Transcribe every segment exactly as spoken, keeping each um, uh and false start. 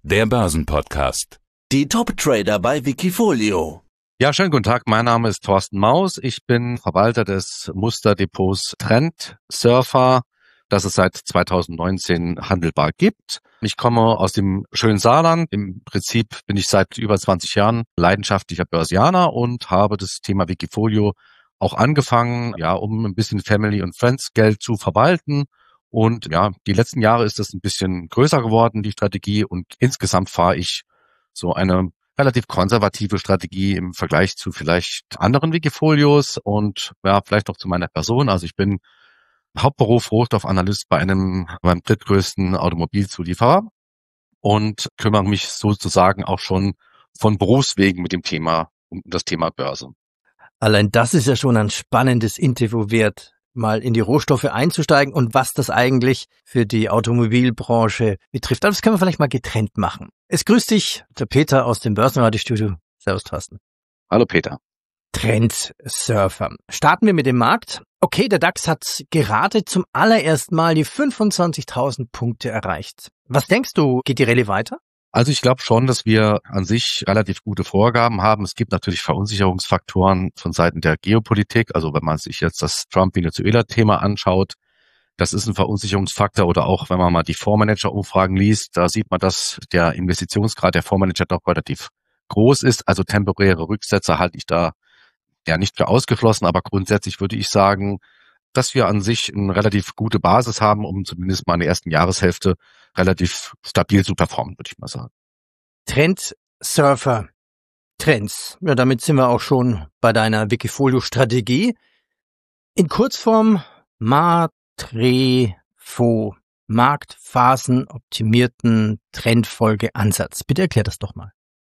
der Börsenpodcast. Die Top-Trader bei Wikifolio. Ja, schönen guten Tag. Mein Name ist Thorsten Maus. Ich bin Verwalter des Musterdepots Trend Surfer, das es seit zweitausendneunzehn handelbar gibt. Ich komme aus dem schönen Saarland. Im Prinzip bin ich seit über zwanzig Jahren leidenschaftlicher Börsianer und habe das Thema Wikifolio auch angefangen, ja, um ein bisschen Family und Friends Geld zu verwalten. Und ja, die letzten Jahre ist das ein bisschen größer geworden, die Strategie. Und insgesamt fahre ich so eine relativ konservative Strategie im Vergleich zu vielleicht anderen Wikifolios und ja, vielleicht auch zu meiner Person. Also ich bin Hauptberuf Rohstoffanalyst bei einem, beim drittgrößten Automobilzulieferer und kümmere mich sozusagen auch schon von Berufswegen mit dem Thema, um das Thema Börse. Allein das ist ja schon ein spannendes Interview wert, mal in die Rohstoffe einzusteigen und was das eigentlich für die Automobilbranche betrifft. Aber das können wir vielleicht mal getrennt machen. Es grüßt dich, der Peter aus dem Börsenradiostudio. Servus, Thorsten. Hallo, Peter. Trendsurfer. Starten wir mit dem Markt. Okay, der DAX hat gerade zum allerersten Mal die fünfundzwanzigtausend Punkte erreicht. Was denkst du, geht die Rallye weiter? Also ich glaube schon, dass wir an sich relativ gute Vorgaben haben. Es gibt natürlich Verunsicherungsfaktoren von Seiten der Geopolitik. Also wenn man sich jetzt das Trump-Venezuela-Thema anschaut, das ist ein Verunsicherungsfaktor. Oder auch wenn man mal die Fondsmanager-Umfragen liest, da sieht man, dass der Investitionsgrad der Fondsmanager doch relativ groß ist. Also temporäre Rücksetzer halte ich da ja nicht für ausgeschlossen. Aber grundsätzlich würde ich sagen, dass wir an sich eine relativ gute Basis haben, um zumindest mal in der ersten Jahreshälfte relativ stabil zu performen, würde ich mal sagen. Trendsurfer. Trends. Ja, damit sind wir auch schon bei deiner Wikifolio-Strategie. In Kurzform MATREFO. Marktphasenoptimierten Trendfolgeansatz. Bitte erklär das doch mal.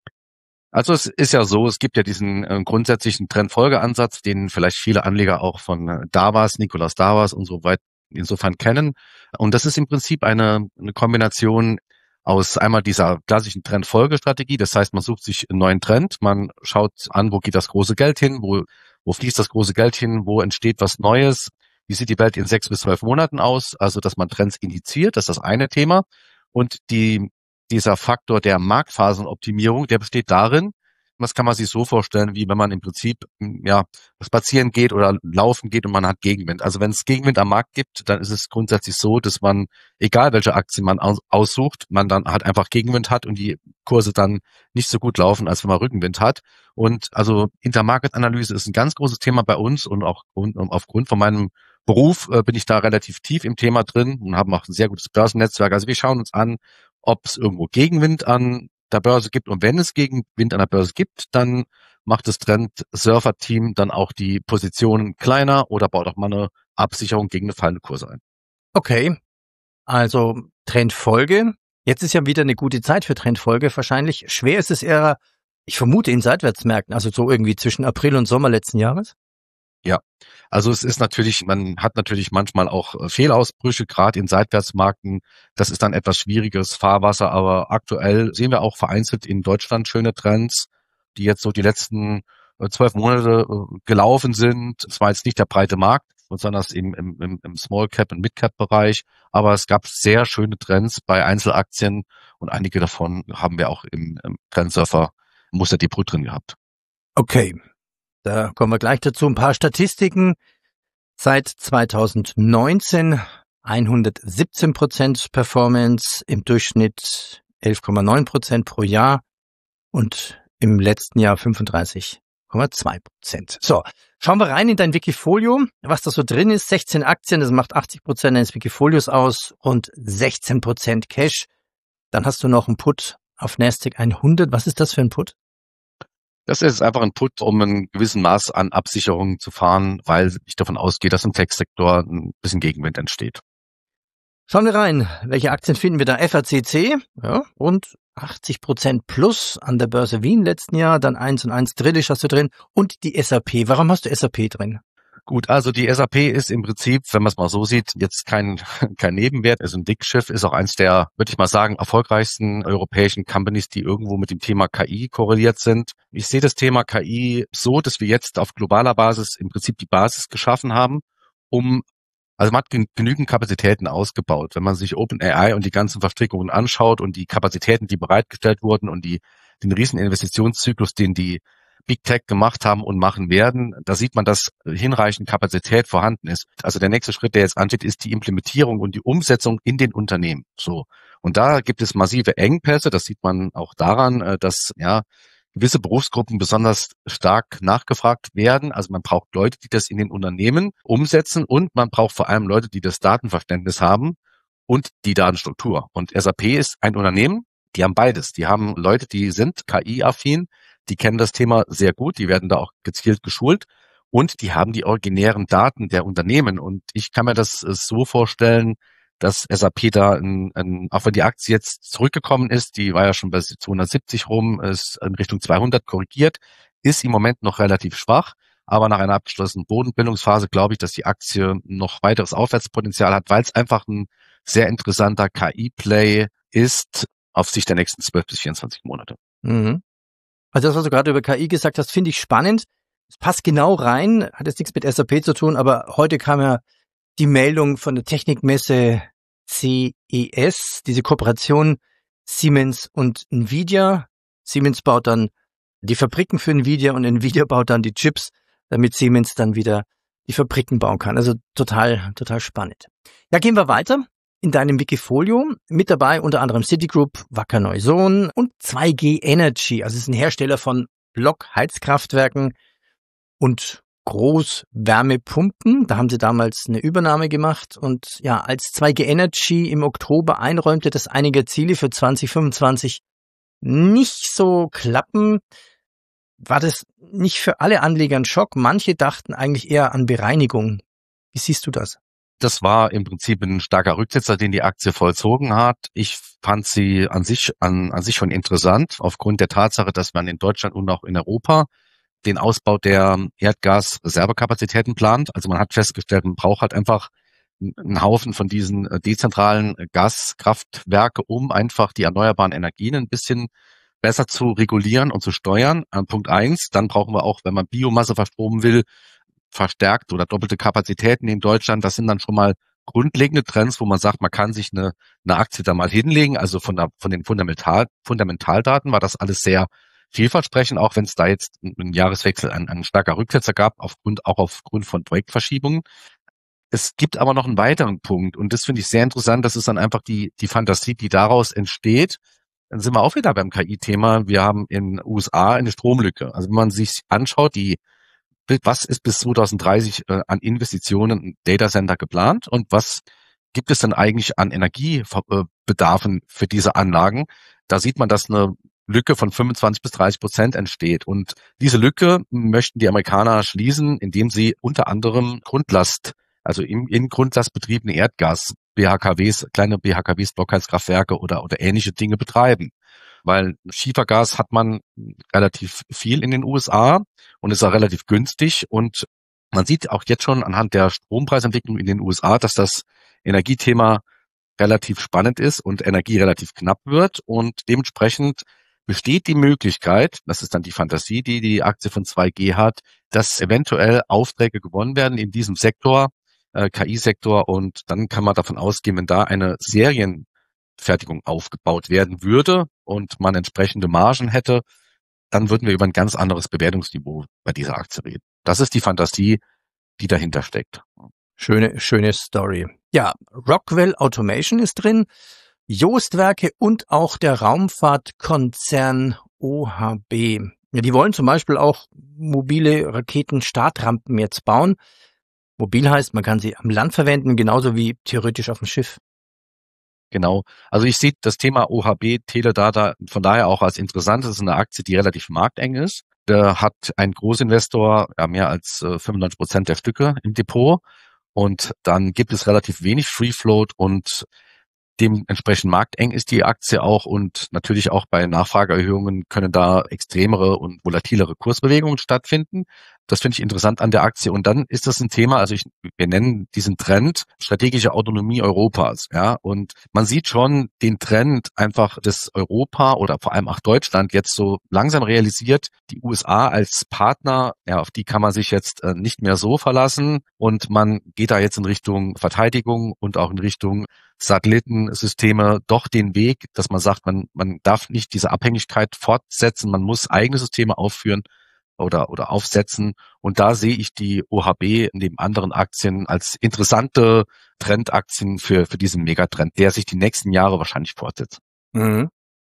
Also es ist ja so, es gibt ja diesen äh, grundsätzlichen Trendfolgeansatz, den vielleicht viele Anleger auch von äh, Darvas, Nikolaus Darvas und so weit insofern kennen. Und das ist im Prinzip eine, eine Kombination aus einmal dieser klassischen Trendfolgestrategie. Das heißt, man sucht sich einen neuen Trend, man schaut an, wo geht das große Geld hin, wo, wo fließt das große Geld hin, wo entsteht was Neues, wie sieht die Welt in sechs bis zwölf Monaten aus, also dass man Trends initiiert, das ist das eine Thema. Und die dieser Faktor der Marktphasenoptimierung, der besteht darin, das kann man sich so vorstellen, wie wenn man im Prinzip ja spazieren geht oder laufen geht und man hat Gegenwind. Also wenn es Gegenwind am Markt gibt, dann ist es grundsätzlich so, dass man, egal welche Aktien man aussucht, man dann halt einfach Gegenwind hat und die Kurse dann nicht so gut laufen, als wenn man Rückenwind hat. Und also Intermarket-Analyse ist ein ganz großes Thema bei uns und auch aufgrund von meinem Beruf äh, bin ich da relativ tief im Thema drin und haben auch ein sehr gutes Börsennetzwerk. Also wir schauen uns an, ob es irgendwo Gegenwind an der Börse gibt. Und wenn es Gegenwind an der Börse gibt, dann macht das Trend-Surfer-Team dann auch die Positionen kleiner oder baut auch mal eine Absicherung gegen eine fallende Kurse ein. Okay, also Trendfolge. Jetzt ist ja wieder eine gute Zeit für Trendfolge wahrscheinlich. Schwer ist es eher, ich vermute, in Seitwärtsmärkten, also so irgendwie zwischen April und Sommer letzten Jahres. Ja, also es ist natürlich, man hat natürlich manchmal auch Fehlausbrüche, gerade in Seitwärtsmärkten. Das ist dann etwas schwieriges Fahrwasser, aber aktuell sehen wir auch vereinzelt in Deutschland schöne Trends, die jetzt so die letzten zwölf Monate gelaufen sind. Es war jetzt nicht der breite Markt, sondern das im, im, im Small Cap und Mid Cap Bereich, aber es gab sehr schöne Trends bei Einzelaktien und einige davon haben wir auch im, im Trendsurfer Musterdepot drin gehabt. Okay. Da kommen wir gleich dazu. Ein paar Statistiken. Seit zweitausendneunzehn hundertsiebzehn Prozent Performance, im Durchschnitt elf Komma neun Prozent pro Jahr und im letzten Jahr fünfunddreißig Komma zwei Prozent. So, schauen wir rein in dein Wikifolio, was da so drin ist. sechzehn Aktien, das macht achtzig Prozent deines Wikifolios aus, rund sechzehn Prozent Cash. Dann hast du noch einen Put auf Nasdaq hundert. Was ist das für ein Put? Das ist einfach ein Put, um ein gewissen Maß an Absicherung zu fahren, weil ich davon ausgehe, dass im Tech-Sektor ein bisschen Gegenwind entsteht. Schauen wir rein. Welche Aktien finden wir da? F A C C, ja, rund achtzig Prozent plus an der Börse Wien letzten Jahr, dann eins und eins Drillisch hast du drin und die S A P. Warum hast du S A P drin? Gut, also die S A P ist im Prinzip, wenn man es mal so sieht, jetzt kein kein Nebenwert, ist ein Dickschiff, ist auch eins der, würde ich mal sagen, erfolgreichsten europäischen Companies, die irgendwo mit dem Thema K I korreliert sind. Ich sehe das Thema K I so, dass wir jetzt auf globaler Basis im Prinzip die Basis geschaffen haben, um Also man hat gen- genügend Kapazitäten ausgebaut. Wenn man sich OpenAI und die ganzen Verstrickungen anschaut und die Kapazitäten, die bereitgestellt wurden und die den riesen Investitionszyklus, den die Big Tech gemacht haben und machen werden, da sieht man, dass hinreichend Kapazität vorhanden ist. Also der nächste Schritt, der jetzt ansteht, ist die Implementierung und die Umsetzung in den Unternehmen. So. Und da gibt es massive Engpässe. Das sieht man auch daran, dass, ja, gewisse Berufsgruppen besonders stark nachgefragt werden. Also man braucht Leute, die das in den Unternehmen umsetzen und man braucht vor allem Leute, die das Datenverständnis haben und die Datenstruktur. Und S A P ist ein Unternehmen, die haben beides. Die haben Leute, die sind K I-affin, die kennen das Thema sehr gut, die werden da auch gezielt geschult und die haben die originären Daten der Unternehmen. Und ich kann mir das so vorstellen, dass S A P da, ein, ein, auch wenn die Aktie jetzt zurückgekommen ist, die war ja schon bei zweihundertsiebzig rum, ist in Richtung zweihundert korrigiert, ist im Moment noch relativ schwach. Aber nach einer abgeschlossenen Bodenbildungsphase glaube ich, dass die Aktie noch weiteres Aufwärtspotenzial hat, weil es einfach ein sehr interessanter K I-Play ist auf Sicht der nächsten zwölf bis vierundzwanzig Monate. Mhm. Also das, was du gerade über K I gesagt hast, finde ich spannend. Es passt genau rein, hat jetzt nichts mit S A P zu tun, aber heute kam ja die Meldung von der Technikmesse C E S, diese Kooperation Siemens und Nvidia. Siemens baut dann die Fabriken für Nvidia und Nvidia baut dann die Chips, damit Siemens dann wieder die Fabriken bauen kann. Also total, total spannend. Ja, gehen wir weiter in deinem Wikifolio. Mit dabei unter anderem Citigroup, Wacker Neuson und zwei G Energy. Also es ist ein Hersteller von Blockheizkraftwerken und Großwärmepumpen. Da haben sie damals eine Übernahme gemacht und ja, als zwei G Energy im Oktober einräumte, dass einige Ziele für zwanzig fünfundzwanzig nicht so klappen, war das nicht für alle Anleger ein Schock. Manche dachten eigentlich eher an Bereinigung. Wie siehst du das? Das war im Prinzip ein starker Rücksetzer, den die Aktie vollzogen hat. Ich fand sie an sich, an, an sich schon interessant, aufgrund der Tatsache, dass man in Deutschland und auch in Europa den Ausbau der Erdgasreservekapazitäten plant. Also man hat festgestellt, man braucht halt einfach einen Haufen von diesen dezentralen Gaskraftwerke, um einfach die erneuerbaren Energien ein bisschen besser zu regulieren und zu steuern. An Punkt eins. Dann brauchen wir auch, wenn man Biomasse verstromen will, verstärkt oder doppelte Kapazitäten in Deutschland. Das sind dann schon mal grundlegende Trends, wo man sagt, man kann sich eine, eine Aktie da mal hinlegen. Also von, der, von den Fundamental, Fundamentaldaten war das alles sehr vielversprechend, auch wenn es da jetzt im Jahreswechsel ein, ein starker Rücksetzer gab, aufgrund, auch aufgrund von Projektverschiebungen. Es gibt aber noch einen weiteren Punkt und das finde ich sehr interessant. Das ist dann einfach die, die Fantasie, die daraus entsteht. Dann sind wir auch wieder beim K I-Thema. Wir haben in den U S A eine Stromlücke. Also wenn man sich anschaut, die was ist bis zwanzig dreißig äh, an Investitionen in Datacenter geplant und was gibt es denn eigentlich an Energiebedarfen für diese Anlagen? Da sieht man, dass eine Lücke von fünfundzwanzig bis dreißig Prozent entsteht. Und diese Lücke möchten die Amerikaner schließen, indem sie unter anderem Grundlast, also in, in Grundlast betriebene Erdgas, B H K Ws, kleine B H K Ws, Blockheizkraftwerke oder, oder ähnliche Dinge betreiben. Weil Schiefergas hat man relativ viel in den U S A und ist auch relativ günstig. Und man sieht auch jetzt schon anhand der Strompreisentwicklung in den U S A, dass das Energiethema relativ spannend ist und Energie relativ knapp wird. Und dementsprechend besteht die Möglichkeit, das ist dann die Fantasie, die die Aktie von zwei G hat, dass eventuell Aufträge gewonnen werden in diesem Sektor, äh, K I-Sektor. Und dann kann man davon ausgehen, wenn da eine Serienfertigung aufgebaut werden würde und man entsprechende Margen hätte, dann würden wir über ein ganz anderes Bewertungsniveau bei dieser Aktie reden. Das ist die Fantasie, die dahinter steckt. Schöne, schöne Story. Ja, Rockwell Automation ist drin, Joostwerke und auch der Raumfahrtkonzern O H B. Ja, die wollen zum Beispiel auch mobile Raketenstartrampen jetzt bauen. Mobil heißt, man kann sie am Land verwenden, genauso wie theoretisch auf dem Schiff. Genau. Also ich sehe das Thema O H B, Teledata von daher auch als interessant. Das ist eine Aktie, die relativ markteng ist. Da hat ein Großinvestor ja, mehr als äh, fünfundneunzig Prozent der Stücke im Depot. Und dann gibt es relativ wenig Free Float und dementsprechend markteng ist die Aktie auch. Und natürlich auch bei Nachfrageerhöhungen können da extremere und volatilere Kursbewegungen stattfinden. Das finde ich interessant an der Aktie. Und dann ist das ein Thema, also ich, wir nennen diesen Trend strategische Autonomie Europas. Ja, und man sieht schon den Trend einfach, dass Europa oder vor allem auch Deutschland jetzt so langsam realisiert, die U S A als Partner, ja, auf die kann man sich jetzt äh, nicht mehr so verlassen. Und man geht da jetzt in Richtung Verteidigung und auch in Richtung Satellitensysteme doch den Weg, dass man sagt, man, man darf nicht diese Abhängigkeit fortsetzen, man muss eigene Systeme aufführen oder oder aufsetzen. Und da sehe ich die O H B neben anderen Aktien als interessante Trendaktien für für diesen Megatrend, der sich die nächsten Jahre wahrscheinlich fortsetzt. Mhm.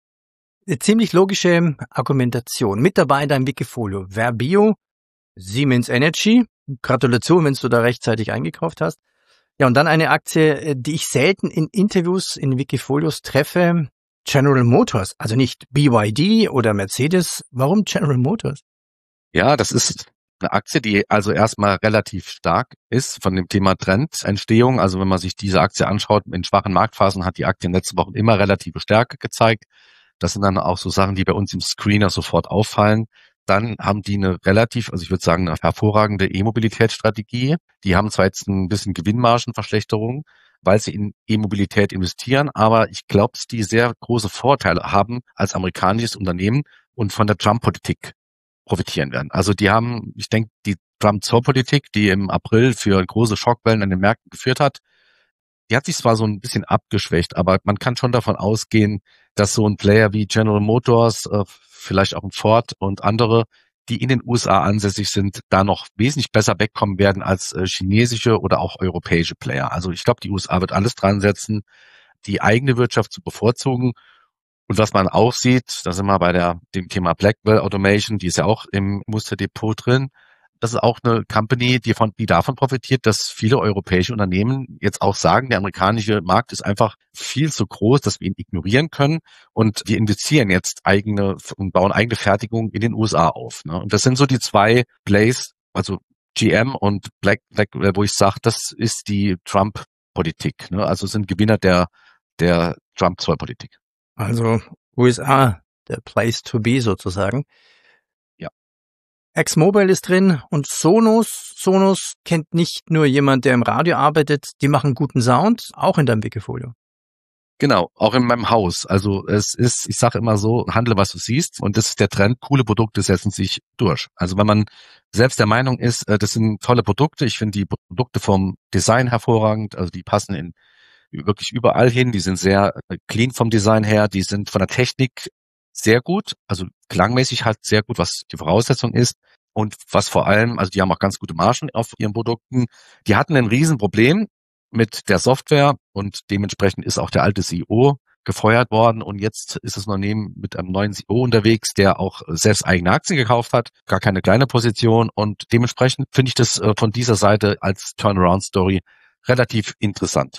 Eine ziemlich logische Argumentation. Mit dabei in deinem Wikifolio Verbio, Siemens Energy. Gratulation, wenn du da rechtzeitig eingekauft hast. Ja, und dann eine Aktie, die ich selten in Interviews, in Wikifolios treffe, General Motors. Also nicht B Y D oder Mercedes. Warum General Motors? Ja, das ist eine Aktie, die also erstmal relativ stark ist von dem Thema Trendentstehung. Also wenn man sich diese Aktie anschaut, in schwachen Marktphasen hat die Aktie in den letzten Wochen immer relative Stärke gezeigt. Das sind dann auch so Sachen, die bei uns im Screener sofort auffallen. Dann haben die eine relativ, also ich würde sagen, eine hervorragende E-Mobilitätsstrategie. Die haben zwar jetzt ein bisschen Gewinnmargenverschlechterung, weil sie in E-Mobilität investieren, aber ich glaube, dass die sehr große Vorteile haben als amerikanisches Unternehmen und von der Trump-Politik profitieren werden. Also die haben, ich denke, die Trump-Zollpolitik, die im April für große Schockwellen an den Märkten geführt hat, die hat sich zwar so ein bisschen abgeschwächt, aber man kann schon davon ausgehen, dass so ein Player wie General Motors, äh, vielleicht auch ein Ford und andere, die in den U S A ansässig sind, da noch wesentlich besser wegkommen werden als äh, chinesische oder auch europäische Player. Also ich glaube, die U S A wird alles dran setzen, die eigene Wirtschaft zu bevorzugen. Und was man auch sieht, da sind wir bei der, dem Thema Blackwell Automation, die ist ja auch im Musterdepot drin. Das ist auch eine Company, die von, die davon profitiert, dass viele europäische Unternehmen jetzt auch sagen, der amerikanische Markt ist einfach viel zu groß, dass wir ihn ignorieren können. Und wir investieren jetzt eigene und bauen eigene Fertigung in den U S A auf. Ne? Und das sind so die zwei Plays, also G M und Black, Blackwell, wo ich sage, das ist die Trump-Politik. Ne? Also sind Gewinner der, der Trump-Zollpolitik. Also U S A, der Place to be sozusagen. Ja. ExMobile ist drin und Sonos. Sonos kennt nicht nur jemand, der im Radio arbeitet, die machen guten Sound, auch in deinem Wikifolio. Genau, auch in meinem Haus. Also es ist, ich sage immer so, handle, was du siehst. Und das ist der Trend, coole Produkte setzen sich durch. Also wenn man selbst der Meinung ist, das sind tolle Produkte, ich finde die Produkte vom Design hervorragend, also die passen in wirklich überall hin, die sind sehr clean vom Design her, die sind von der Technik sehr gut, also klangmäßig halt sehr gut, was die Voraussetzung ist. Und was vor allem, also die haben auch ganz gute Margen auf ihren Produkten. Die hatten ein Riesenproblem mit der Software und dementsprechend ist auch der alte C E O gefeuert worden und jetzt ist das Unternehmen mit einem neuen C E O unterwegs, der auch selbst eigene Aktien gekauft hat, gar keine kleine Position und dementsprechend finde ich das von dieser Seite als Turnaround-Story relativ interessant.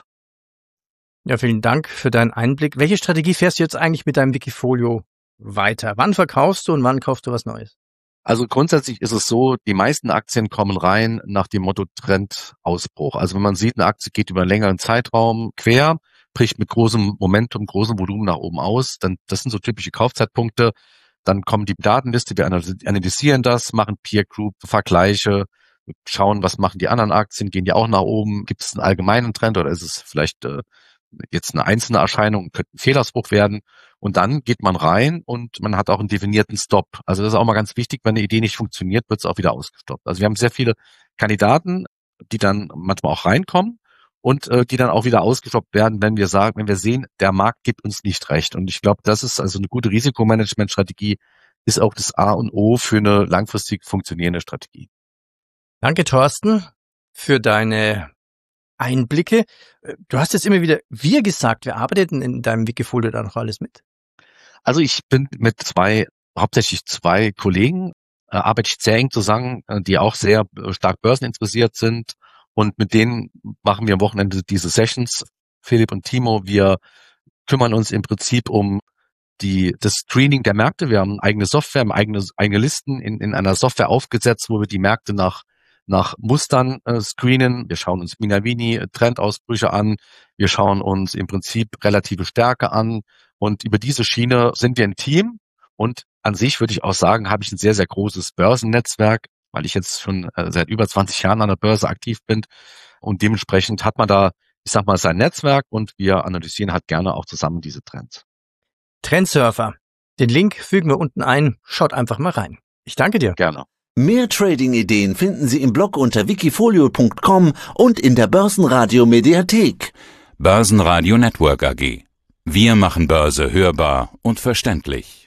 Ja, vielen Dank für deinen Einblick. Welche Strategie fährst du jetzt eigentlich mit deinem Wikifolio weiter? Wann verkaufst du und wann kaufst du was Neues? Also grundsätzlich ist es so, die meisten Aktien kommen rein nach dem Motto Trendausbruch. Also wenn man sieht, eine Aktie geht über einen längeren Zeitraum quer, bricht mit großem Momentum, großem Volumen nach oben aus, dann das sind so typische Kaufzeitpunkte. Dann kommen die Datenliste, wir analysieren das, machen Peer Group, Vergleiche, schauen, was machen die anderen Aktien, gehen die auch nach oben, gibt es einen allgemeinen Trend oder ist es vielleicht äh, jetzt eine einzelne Erscheinung, könnte ein Fehlausbruch werden und dann geht man rein und man hat auch einen definierten Stop. Also das ist auch mal ganz wichtig, wenn eine Idee nicht funktioniert, wird es auch wieder ausgestoppt. Also wir haben sehr viele Kandidaten, die dann manchmal auch reinkommen und äh, die dann auch wieder ausgestoppt werden, wenn wir sagen, wenn wir sehen, der Markt gibt uns nicht recht. Und ich glaube, das ist also eine gute Risikomanagementstrategie, ist auch das A und O für eine langfristig funktionierende Strategie. Danke, Thorsten, für deine Einblicke. Du hast jetzt immer wieder wir gesagt, wer arbeitet denn in deinem Wikifolio da noch alles mit? Also ich bin mit zwei, hauptsächlich zwei Kollegen, äh, arbeite ich sehr eng zusammen, äh, die auch sehr stark börseninteressiert sind und mit denen machen wir am Wochenende diese Sessions. Philipp und Timo, wir kümmern uns im Prinzip um die, das Screening der Märkte. Wir haben eigene Software, haben eigene, eigene Listen in, in einer Software aufgesetzt, wo wir die Märkte nach nach Mustern äh, screenen. Wir schauen uns Minavini Trendausbrüche an. Wir schauen uns im Prinzip relative Stärke an. Und über diese Schiene sind wir ein Team. Und an sich würde ich auch sagen, habe ich ein sehr, sehr großes Börsennetzwerk. weil ich jetzt schon äh, seit über zwanzig Jahren an der Börse aktiv bin und dementsprechend hat man da, ich sag mal, sein Netzwerk und wir analysieren halt gerne auch zusammen diese Trends. Trendsurfer. Den Link fügen wir unten ein. Schaut einfach mal rein. Ich danke dir. Gerne. Mehr Trading-Ideen finden Sie im Blog unter wikifolio punkt com und in der Börsenradio Mediathek. Börsenradio Network A G. Wir machen Börse hörbar und verständlich.